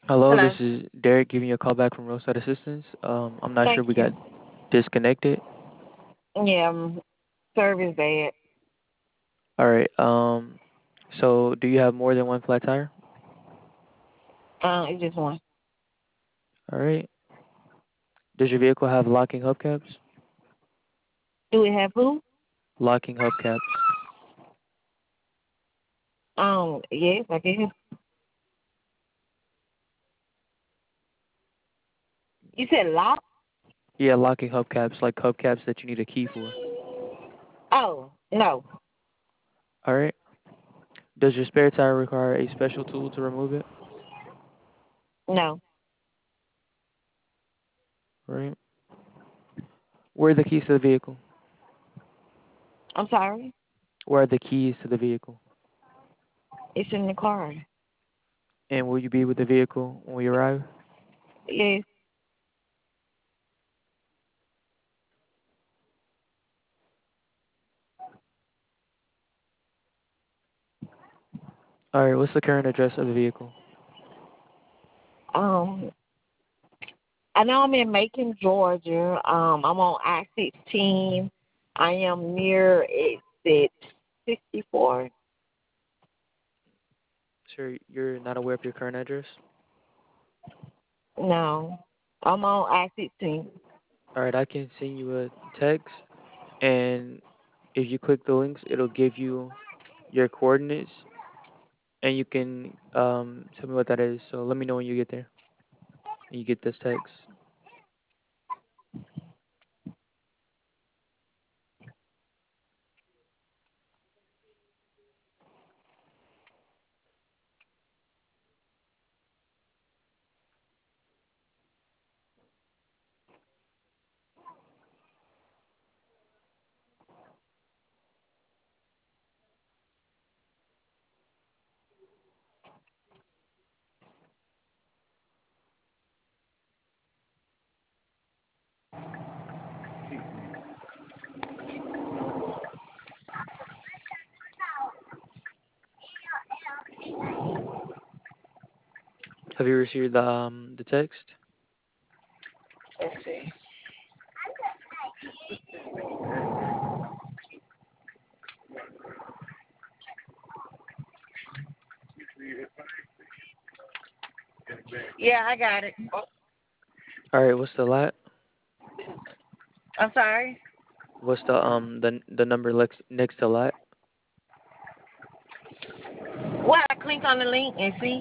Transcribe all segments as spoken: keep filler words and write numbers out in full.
Hello, Hello. this is Derek giving you a call back from Roadside Assistance. Um, I'm not sure Thank we you. got disconnected. Yeah, um, service bad. All right. Um, so do you have more than one flat tire? Uh, it's just one. All right. Does your vehicle have locking hubcaps? Do we have who? Locking hubcaps. Um, yes, I guess. You said lock? Yeah, locking hubcaps, like hubcaps that you need a key for. Oh, no, All right. Does your spare tire require a special tool to remove it? no. All right. Where are the keys to the vehicle? I'm sorry. Where are the keys to the vehicle? It's in the car. And will you be with the vehicle when we arrive? Yes. All right. What's the current address of the vehicle? Um, I know I'm in Macon, Georgia. Um, I'm on I sixteen. I am near exit sixty-four. Sir, you're not aware of your current address? No, I'm on I sixteen. All right. I can send you a text, and if you click the links, it'll give you your coordinates, and you can um tell me what that is. So let me know when you get there and you get this text. Have you received the um the text? Let's see. Yeah, I got it. All right. What's the lat? I'm sorry. What's the um the the number next next to lat? Well, I click on the link and see.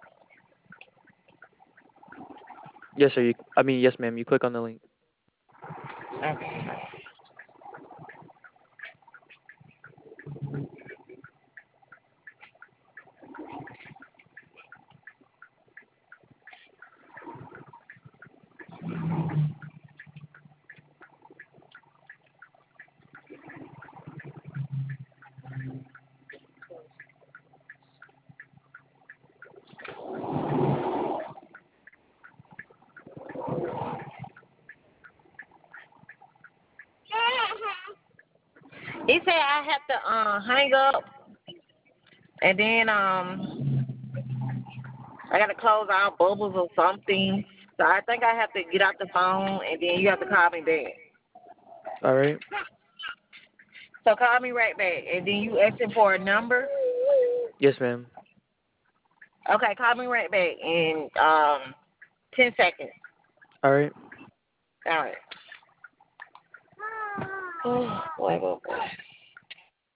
Yes, sir. You, I mean, yes, ma'am. You click on the link. Okay. He said I have to uh, hang up and then um I gotta close out bubbles or something. So I think I have to get off the phone and then you have to call me back. All right. So call me right back and then you asking for a number. Yes, ma'am. Okay, call me right back in um ten seconds. All right. All right. Oh, boy, boy, boy.